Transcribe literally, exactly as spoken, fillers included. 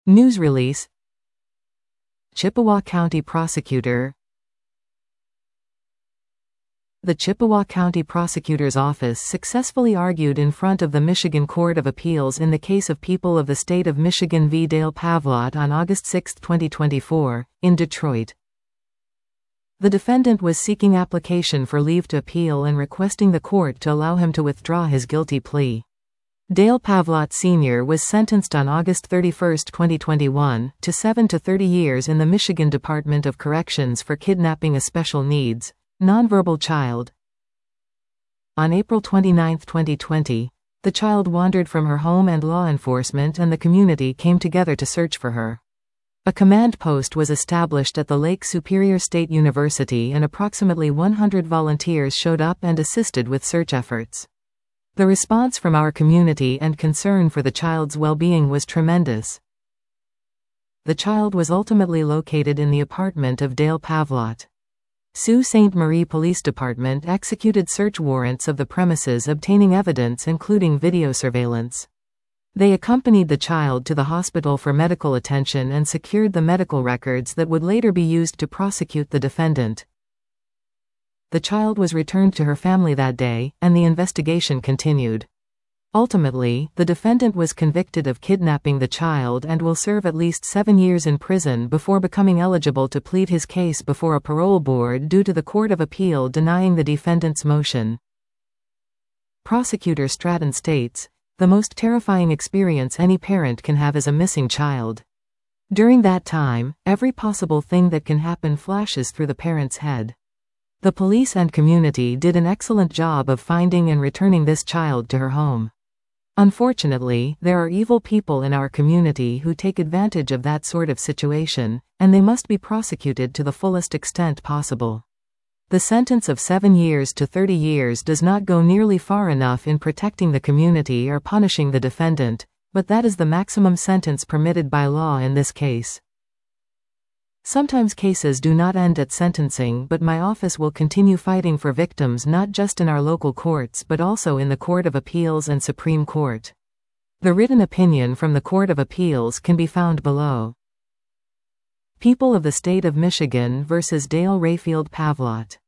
News release. Chippewa County Prosecutor. The Chippewa County Prosecutor's Office successfully argued in front of the Michigan Court of Appeals in the case of People of the State of Michigan v. Dale Pavlot on August sixth twenty twenty-four, in Detroit. The defendant was seeking application for leave to appeal and requesting the court to allow him to withdraw his guilty plea. Dale Pavlot Senior was sentenced on August thirty-first twenty twenty-one, to seven to thirty years in the Michigan Department of Corrections for kidnapping a special needs, nonverbal child. On April twenty-ninth twenty twenty, the child wandered from her home and law enforcement and the community came together to search for her. A command post was established at the Lake Superior State University and approximately one hundred volunteers showed up and assisted with search efforts. The response from our community and concern for the child's well-being was tremendous. The child was ultimately located in the apartment of Dale Pavlot. Sault Ste. Marie Police Department executed search warrants of the premises obtaining evidence including video surveillance. They accompanied the child to the hospital for medical attention and secured the medical records that would later be used to prosecute the defendant. The child was returned to her family that day, and the investigation continued. Ultimately, the defendant was convicted of kidnapping the child and will serve at least seven years in prison before becoming eligible to plead his case before a parole board due to the Court of Appeal denying the defendant's motion. Prosecutor Stratton states, "The most terrifying experience any parent can have is a missing child. During that time, every possible thing that can happen flashes through the parent's head. The police and community did an excellent job of finding and returning this child to her home. Unfortunately, there are evil people in our community who take advantage of that sort of situation, and they must be prosecuted to the fullest extent possible. The sentence of seven years to thirty years does not go nearly far enough in protecting the community or punishing the defendant, but that is the maximum sentence permitted by law in this case. Sometimes cases do not end at sentencing, but my office will continue fighting for victims not just in our local courts but also in the Court of Appeals and Supreme Court. The written opinion from the Court of Appeals can be found below. People of the State of Michigan versus Dale Rayfield Pavlot.